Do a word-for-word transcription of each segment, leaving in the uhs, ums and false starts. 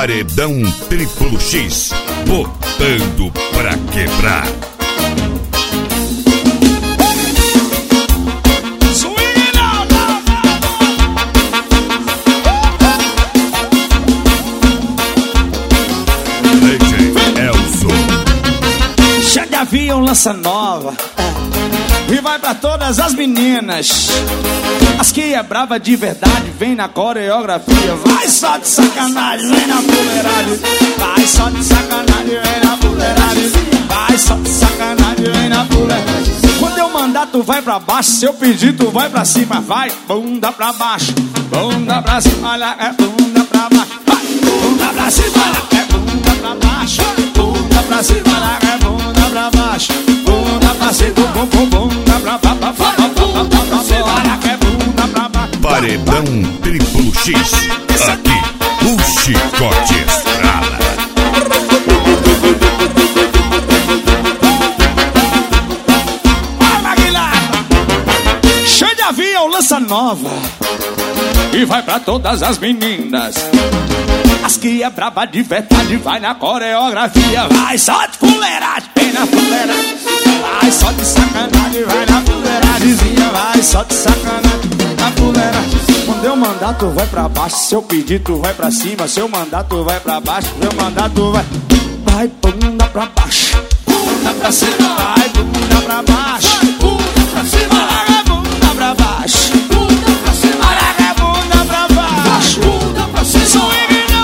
Paredão Triplo X, botando pra quebrar. Chega avião, lança nova, é. E vai pra todas as meninas. As que é brava de verdade, vem na coreografia. Vai só de sacanagem, vem na fuleiragem. Vai só de sacanagem, vem na fuleiragem. Vai só de sacanagem, vem na fuleiragem. Quando eu mandar, tu vai pra baixo. Se eu pedir, tu vai pra cima. Vai, bunda pra baixo, bunda pra cima. Olha, é bunda pra baixo. Vai, bunda pra cima. Olha, é bunda pra baixo. Bunda pra cima, olha, é bunda pra baixo. Bunda pra cima, bum, bum, bunda pra baixo. Olha, é bunda pra baixo. Paredão Triplo X, aqui o chicote estrala. Cheio de avião, lança nova. E vai pra todas as meninas. As que é brava de verdade, vai na coreografia. Vai só de fuleiragem, vem na fuleiragem. Vai só de sacanagem, vai na fuleiragemzinha. Vai só de sacanagem, na fuleiragem. Quando eu mandar, tu vai pra baixo. Se eu pedir, tu vai pra cima. Se eu mandar, tu vai pra baixo. Se eu mandar, tu vai. Vai, bunda pra baixo. Bunda pra cima. Vai, bunda pra baixo. Bunda pra cima. Vai, bunda pra baixo. Bunda pra cima. Vai, bunda pra baixo. Bunda pra cima.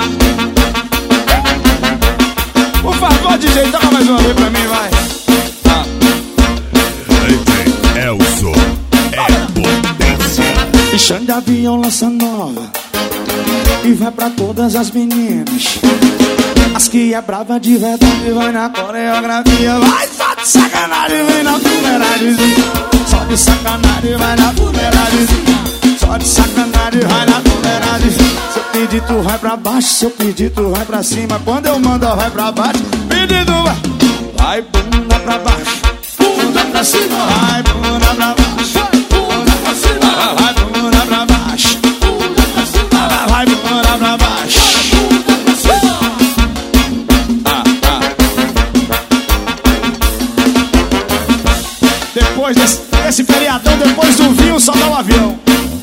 Por favor, D J, toca mais uma vez pra mim, vai. Ah. D J Elzo é potência. E chão de avião, lança nova. E vai pra todas as meninas. As que é brava de verdade, vai na coreografia. Vai só de sacanagem, vem na fuleiragemzinha. Só de sacanagem, vai na fuleiragemzinha. Só de sacanagem, vai na fuleiragemzinha. Se eu pedir, tu vai pra baixo. Se eu pedir, tu vai pra cima. Quando eu mando, vai pra baixo. Pedido vai. Vai, bunda pra baixo. Bunda pra cima. Vai, bunda pra baixo. Bunda pra cima. Vai, bunda pra baixo. Bunda pra cima. Vai, bunda pra baixo. Bunda pra cima. Ah, ah. Depois desse, desse feriadão, depois do vinho, só dá o avião.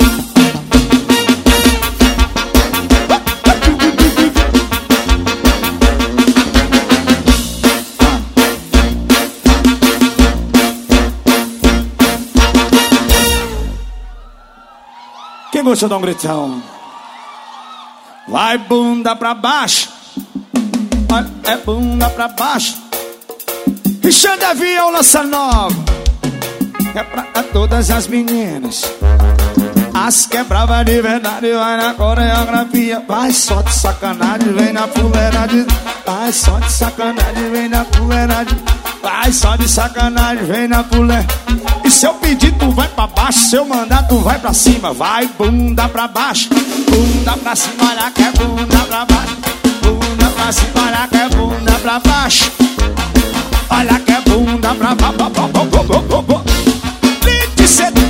Quem gostou, dá um gritão. Vai, bunda pra baixo. Vai, é bunda pra baixo. E chão de avião, lança nova. É pra todas as meninas. As que é brava de verdade, vai na coreografia. Vai só de sacanagem, vem na fuleiragem. Vai só de sacanagem, vem na fuleiragem. Vai só de sacanagem, vem na fuleiragem. E se eu pedir, tu vai pra baixo. Se eu mandar, tu vai pra cima. Vai, bunda pra baixo. Bunda pra cima, olha que é bunda pra baixo. Bunda pra cima, olha que é bunda pra baixo. Olha que é bunda pra baixo. Lite C D.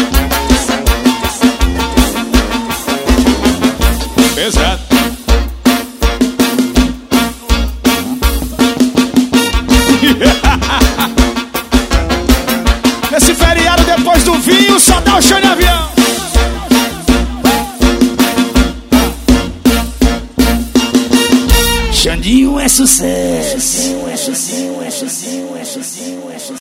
Pesado. Nesse feriado, depois do vinho, só dá o show de avião. Xandinho é sucesso.